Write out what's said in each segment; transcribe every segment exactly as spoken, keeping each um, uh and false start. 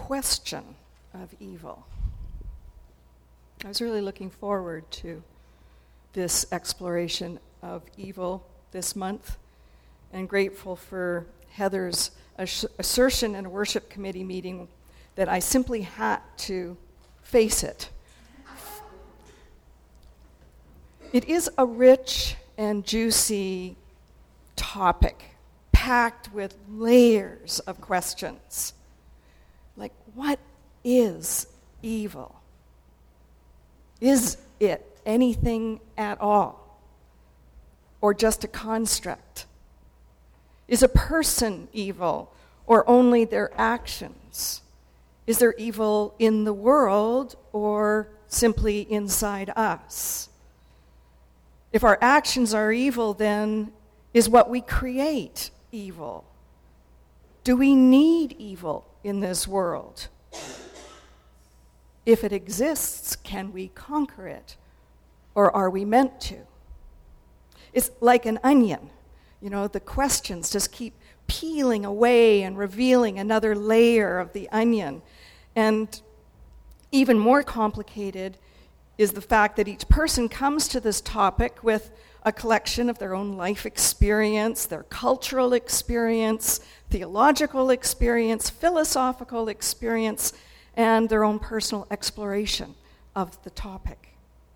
question of evil. I was really looking forward to this exploration of evil this month, and grateful for Heather's ass- assertion in a worship committee meeting that I simply had to face it. It is a rich and juicy topic, packed with layers of questions. Like, what is evil? Is it anything at all? Or just a construct? Is a person evil, or only their actions? Is there evil in the world, or simply inside us? If our actions are evil, then is what we create evil? Do we need evil in this world? If it exists, can we conquer it? Or are we meant to? It's like an onion. You know, the questions just keep peeling away and revealing another layer of the onion. And even more complicated is the fact that each person comes to this topic with a collection of their own life experience, their cultural experience, theological experience, philosophical experience, and their own personal exploration of the topic.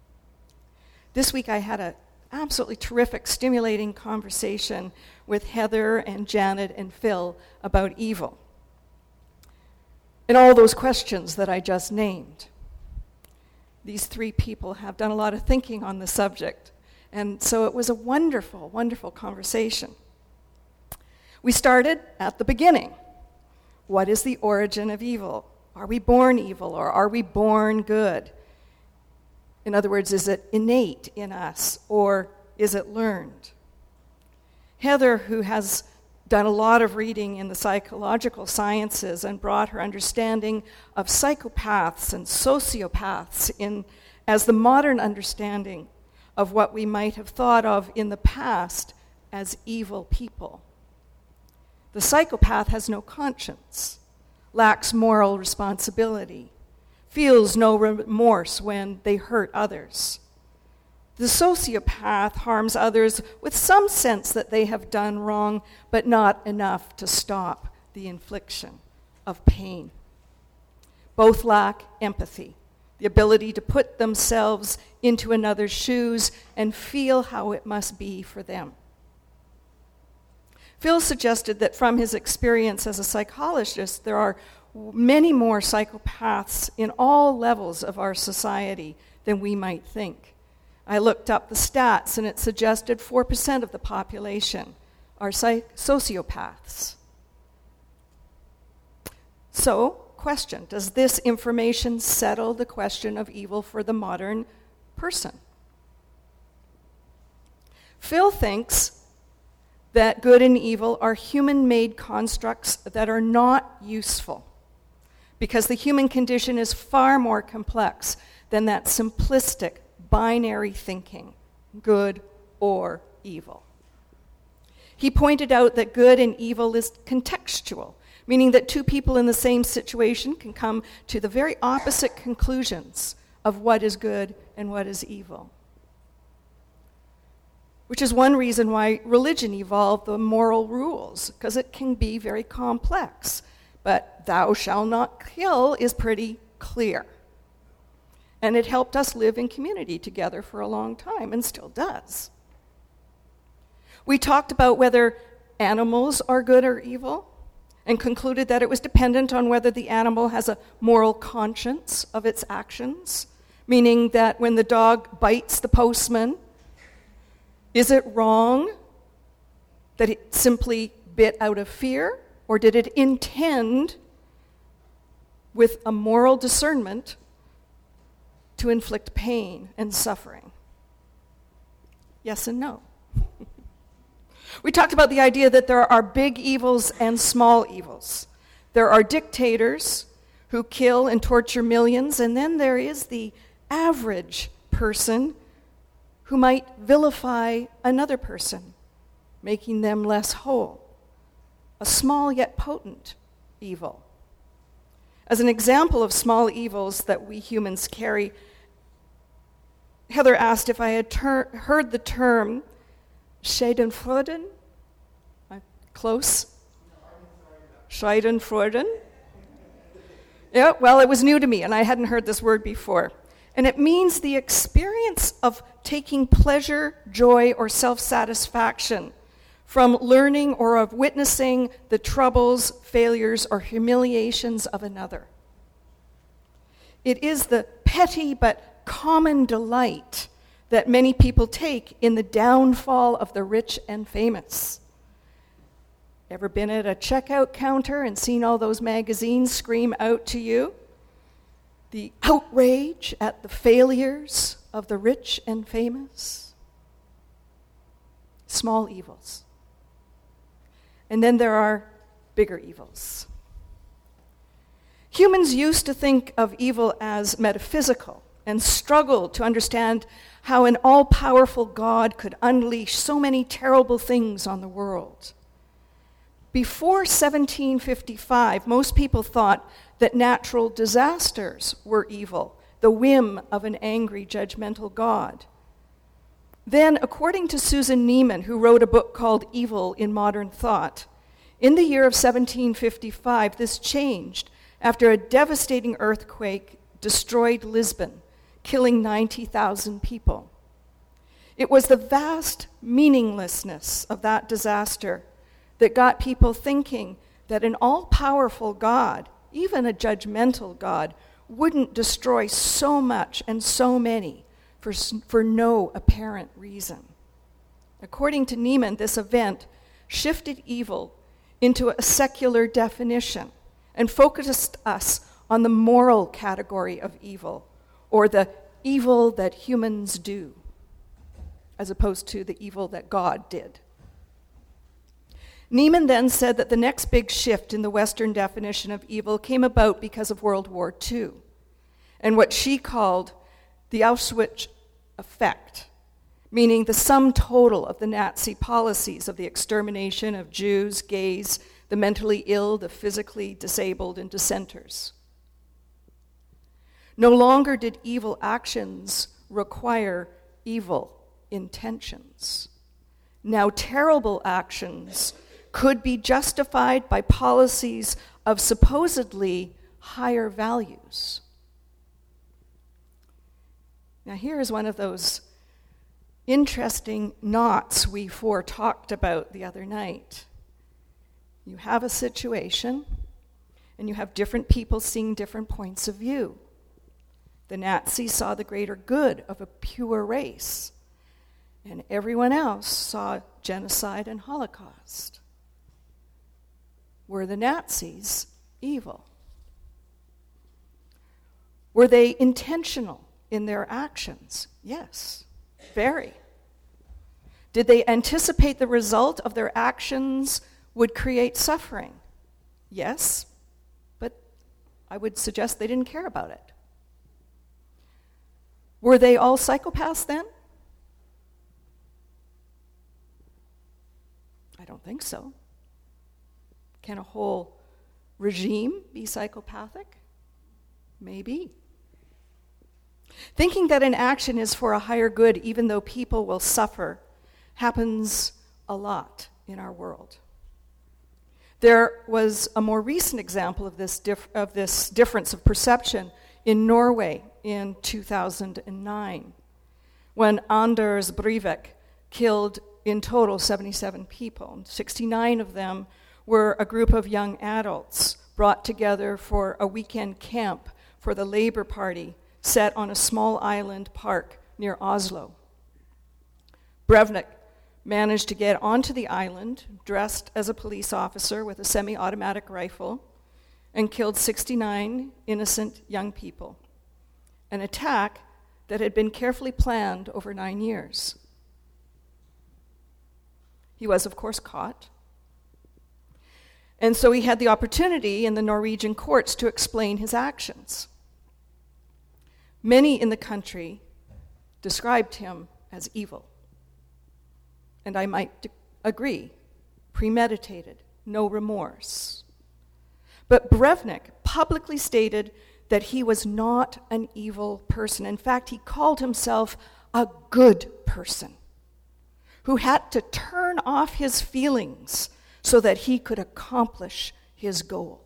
This week I had an absolutely terrific, stimulating conversation with Heather and Janet and Phil about evil and all those questions that I just named. These three people have done a lot of thinking on the subject, and so it was a wonderful, wonderful conversation. We started at the beginning. What is the origin of evil? Are we born evil, or are we born good? In other words, is it innate in us, or is it learned? Heather, who has done a lot of reading in the psychological sciences and brought her understanding of psychopaths and sociopaths in as the modern understanding of what we might have thought of in the past as evil people. The psychopath has no conscience, lacks moral responsibility, feels no remorse when they hurt others. The sociopath harms others with some sense that they have done wrong, but not enough to stop the infliction of pain. Both lack empathy, the ability to put themselves into another's shoes and feel how it must be for them. Phil suggested that from his experience as a psychologist, there are many more psychopaths in all levels of our society than we might think. I looked up the stats, and it suggested four percent of the population are psych- sociopaths. So, question, does this information settle the question of evil for the modern person? Phil thinks that good and evil are human-made constructs that are not useful, because the human condition is far more complex than that simplistic binary thinking, good or evil. He pointed out that good and evil is contextual, meaning that two people in the same situation can come to the very opposite conclusions of what is good and what is evil. Which is one reason why religion evolved the moral rules, because it can be very complex. But thou shalt not kill is pretty clear. And it helped us live in community together for a long time, and still does. We talked about whether animals are good or evil, and concluded that it was dependent on whether the animal has a moral conscience of its actions, meaning that when the dog bites the postman, is it wrong that it simply bit out of fear, or did it intend with a moral discernment to inflict pain and suffering? Yes and no. We talked about the idea that there are big evils and small evils. There are dictators who kill and torture millions, and then there is the average person who might vilify another person, making them less whole. A small yet potent evil. As an example of small evils that we humans carry, Heather asked if I had ter- heard the term Schadenfreude. I'm close. Schadenfreude. Yeah, well, it was new to me, and I hadn't heard this word before. And it means the experience of taking pleasure, joy, or self-satisfaction from learning or of witnessing the troubles, failures, or humiliations of another. It is the petty but common delight that many people take in the downfall of the rich and famous. Ever been at a checkout counter and seen all those magazines scream out to you? The outrage at the failures of the rich and famous? Small evils. And then there are bigger evils. Humans used to think of evil as metaphysical and struggled to understand how an all-powerful God could unleash so many terrible things on the world. Before seventeen fifty-five, most people thought that natural disasters were evil, the whim of an angry, judgmental God. Then, according to Susan Neiman, who wrote a book called Evil in Modern Thought, in the year of seventeen fifty-five, this changed after a devastating earthquake destroyed Lisbon, killing ninety thousand people. It was the vast meaninglessness of that disaster that got people thinking that an all-powerful God, even a judgmental God, wouldn't destroy so much and so many for, for no apparent reason. According to Neiman, this event shifted evil into a secular definition and focused us on the moral category of evil, or the evil that humans do, as opposed to the evil that God did. Neiman then said that the next big shift in the Western definition of evil came about because of World War Two, and what she called the Auschwitz effect, meaning the sum total of the Nazi policies of the extermination of Jews, gays, the mentally ill, the physically disabled, and dissenters. No longer did evil actions require evil intentions. Now terrible actions could be justified by policies of supposedly higher values. Now here is one of those interesting knots we four talked about the other night. You have a situation, and you have different people seeing different points of view. The Nazis saw the greater good of a pure race, and everyone else saw genocide and Holocaust. Were the Nazis evil? Were they intentional in their actions? Yes, very. Did they anticipate the result of their actions would create suffering? Yes, but I would suggest they didn't care about it. Were they all psychopaths then? I don't think so. Can a whole regime be psychopathic? Maybe. Thinking that an action is for a higher good, even though people will suffer, happens a lot in our world. There was a more recent example of this, dif- of this difference of perception in Norway in two thousand nine, when Anders Breivik killed in total seventy-seven people. sixty-nine of them were a group of young adults brought together for a weekend camp for the Labour Party set on a small island park near Oslo. Breivik managed to get onto the island, dressed as a police officer with a semi-automatic rifle, and killed sixty-nine innocent young people. An attack that had been carefully planned over nine years. He was, of course, caught. And so he had the opportunity in the Norwegian courts to explain his actions. Many in the country described him as evil. And I might d- agree, premeditated, no remorse. But Breivik publicly stated that he was not an evil person. In fact, he called himself a good person who had to turn off his feelings so that he could accomplish his goal.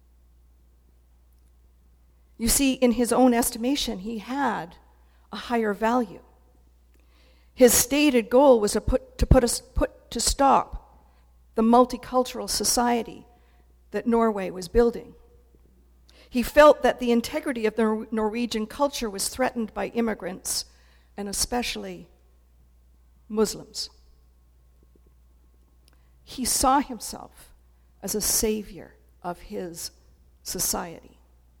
You see, in his own estimation, he had a higher value. His stated goal was to put to put us put to stop the multicultural society that Norway was building. He felt that the integrity of the Norwegian culture was threatened by immigrants, and especially Muslims. He saw himself as a savior of his society.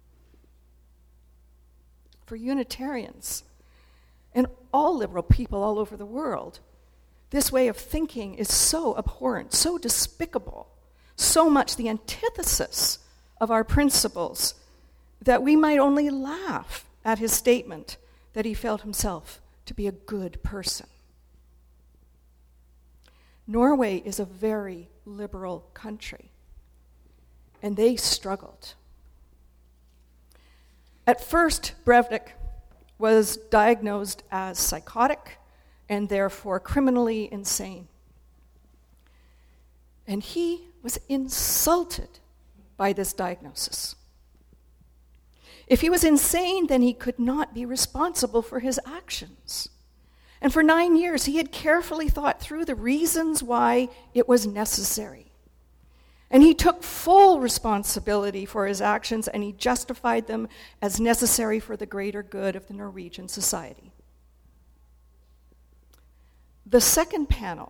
For Unitarians and all liberal people all over the world, this way of thinking is so abhorrent, so despicable, so much the antithesis of our principles that we might only laugh at his statement that he felt himself to be a good person. Norway is a very liberal country, and they struggled. At first, Breivik was diagnosed as psychotic and therefore criminally insane. And he was insulted by this diagnosis. If he was insane, then he could not be responsible for his actions. And for nine years, he had carefully thought through the reasons why it was necessary. And he took full responsibility for his actions, and he justified them as necessary for the greater good of the Norwegian society. The second panel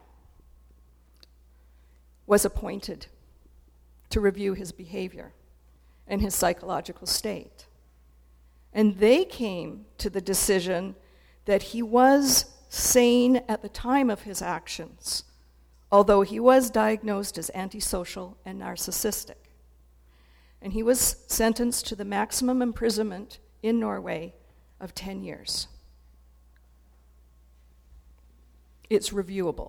was appointed to review his behavior and his psychological state. And they came to the decision that he was sane at the time of his actions, although he was diagnosed as antisocial and narcissistic. And he was sentenced to the maximum imprisonment in Norway of ten years. It's reviewable.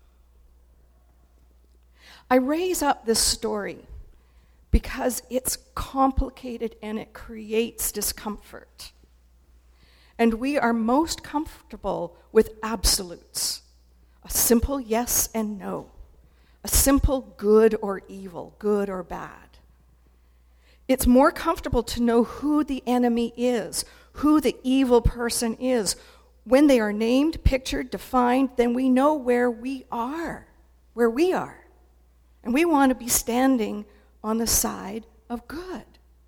I raise up this story because it's complicated and it creates discomfort. And we are most comfortable with absolutes. A simple yes and no. A simple good or evil, good or bad. It's more comfortable to know who the enemy is, who the evil person is. When they are named, pictured, defined, then we know where we are, where we are. And we want to be standing on the side of good.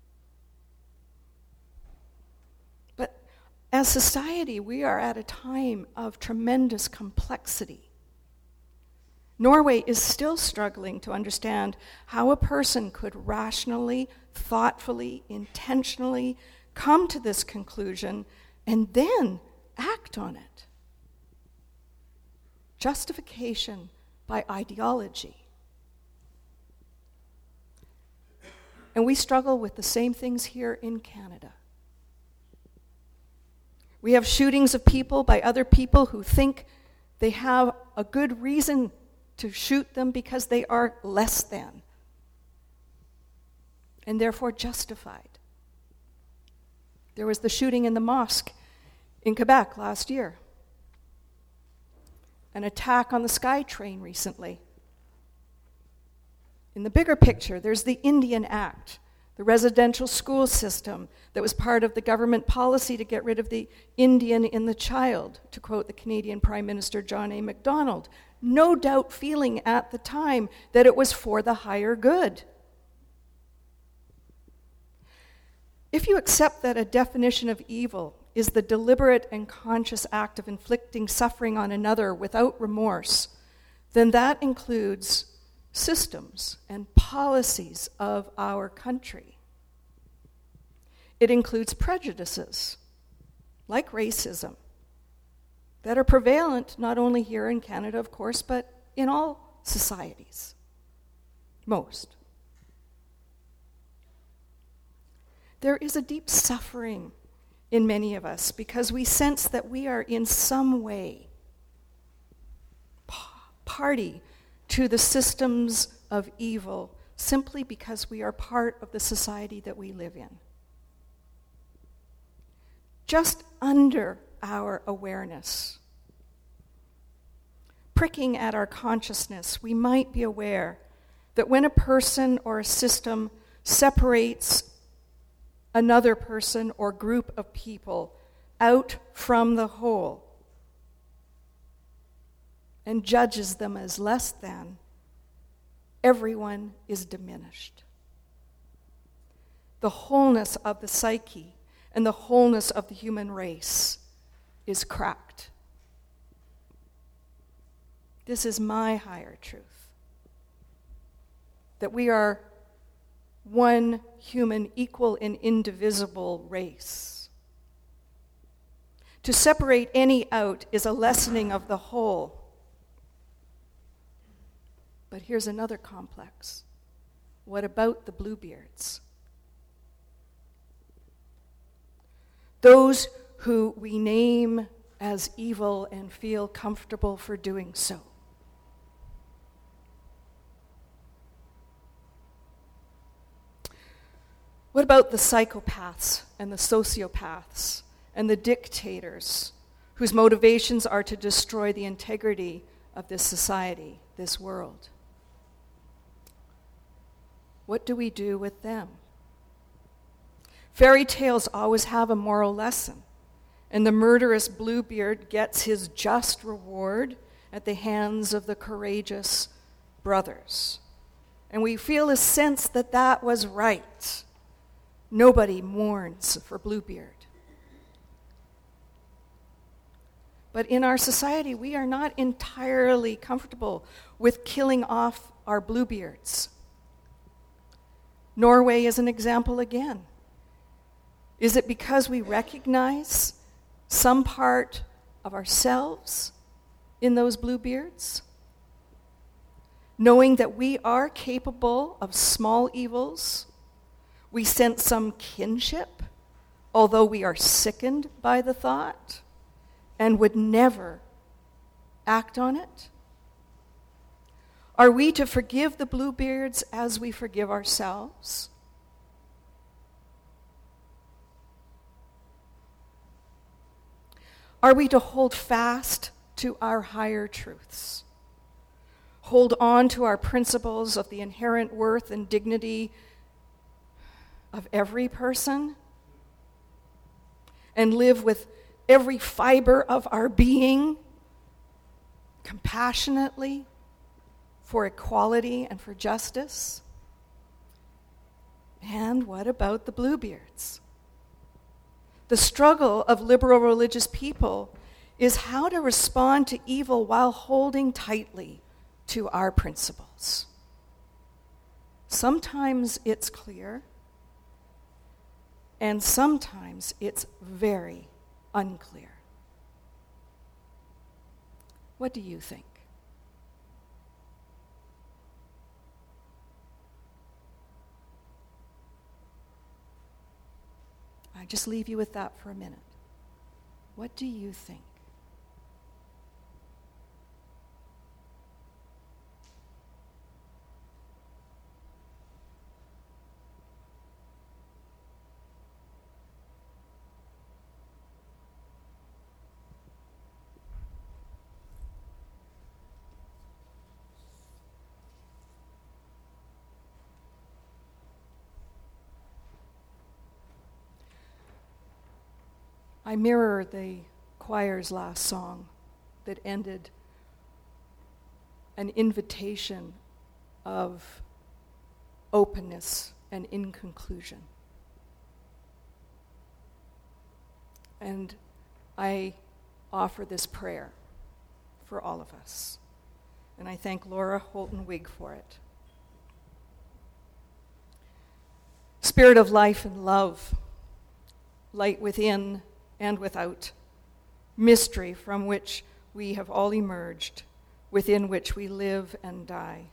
But as society, we are at a time of tremendous complexity. Norway is still struggling to understand how a person could rationally, thoughtfully, intentionally come to this conclusion and then act on it. Justification by ideology. And we struggle with the same things here in Canada. We have shootings of people by other people who think they have a good reason to shoot them because they are less than, and therefore justified. There was the shooting in the mosque in Quebec last year. An attack on the SkyTrain recently. In the bigger picture, there's the Indian Act, the residential school system that was part of the government policy to get rid of the Indian in the child, to quote the Canadian Prime Minister John A. Macdonald, no doubt feeling at the time that it was for the higher good. If you accept that a definition of evil is the deliberate and conscious act of inflicting suffering on another without remorse, then that includes systems and policies of our country. It includes prejudices, like racism, that are prevalent not only here in Canada, of course, but in all societies. Most. There is a deep suffering in many of us because we sense that we are in some way party to the systems of evil simply because we are part of the society that we live in. Just under our awareness, pricking at our consciousness, we might be aware that when a person or a system separates another person or group of people out from the whole and judges them as less than, everyone is diminished. The wholeness of the psyche and the wholeness of the human race is cracked. This is my higher truth, that we are one human, equal and indivisible race. To separate any out is a lessening of the whole. But here's another complex. What about the Bluebeards? Those who we name as evil and feel comfortable for doing so. What about the psychopaths and the sociopaths and the dictators whose motivations are to destroy the integrity of this society, this world? What do we do with them? Fairy tales always have a moral lesson, and the murderous Bluebeard gets his just reward at the hands of the courageous brothers. And we feel a sense that that was right. Nobody mourns for Bluebeard. But in our society, we are not entirely comfortable with killing off our Bluebeards. Norway is an example again. Is it because we recognize some part of ourselves in those Bluebeards? Knowing that we are capable of small evils, we sense some kinship, although we are sickened by the thought and would never act on it? Are we to forgive the Bluebeards as we forgive ourselves? Are we to hold fast to our higher truths? Hold on to our principles of the inherent worth and dignity of every person? And live with every fiber of our being compassionately for equality and for justice? And what about the Bluebeards? The struggle of liberal religious people is how to respond to evil while holding tightly to our principles. Sometimes it's clear, and sometimes it's very unclear. What do you think? I just leave you with that for a minute. What do you think? I mirror the choir's last song that ended an invitation of openness and in conclusion. And I offer this prayer for all of us. And I thank Laura Holton-Wig for it. Spirit of life and love, light within and without, mystery from which we have all emerged, within which we live and die.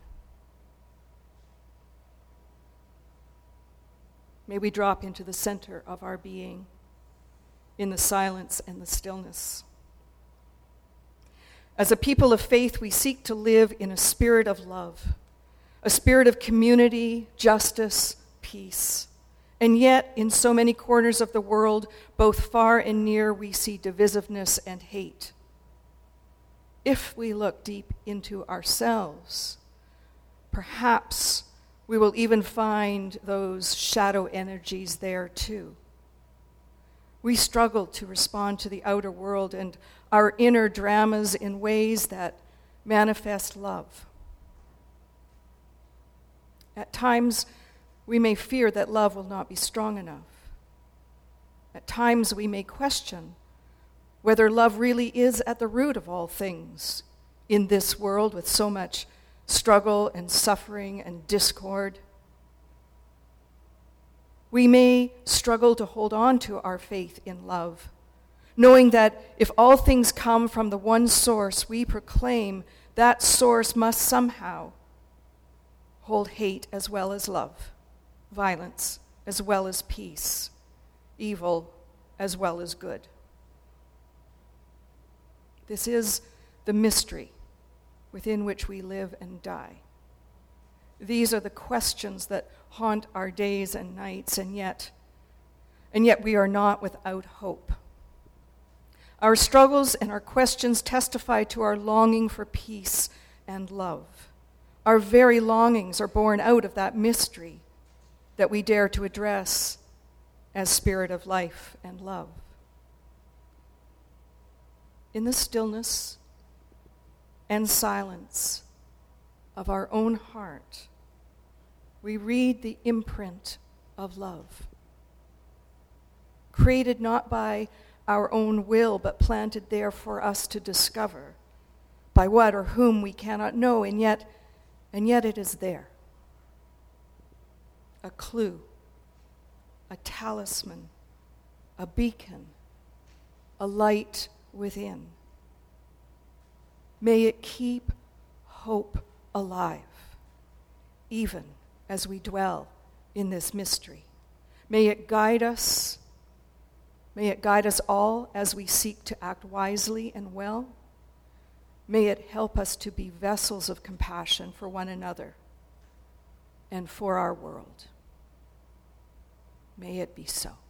May we drop into the center of our being, in the silence and the stillness. As a people of faith, we seek to live in a spirit of love, a spirit of community, justice, peace. And yet, in so many corners of the world, both far and near, we see divisiveness and hate. If we look deep into ourselves, perhaps we will even find those shadow energies there too. We struggle to respond to the outer world and our inner dramas in ways that manifest love. At times, we may fear that love will not be strong enough. At times, we may question whether love really is at the root of all things in this world with so much struggle and suffering and discord. We may struggle to hold on to our faith in love, knowing that if all things come from the one source we proclaim, that source must somehow hold hate as well as love, violence as well as peace, evil as well as good. This is the mystery within which we live and die. These are the questions that haunt our days and nights, and yet, and yet we are not without hope. Our struggles and our questions testify to our longing for peace and love. Our very longings are born out of that mystery that we dare to address as spirit of life and love. In the stillness and silence of our own heart, we read the imprint of love, created not by our own will, but planted there for us to discover, by what or whom we cannot know, and yet, and yet it is there. A clue, a talisman, a beacon, a light within. May it keep hope alive, even as we dwell in this mystery. May it guide us, may it guide us all as we seek to act wisely and well. May it help us to be vessels of compassion for one another and for our world. May it be so.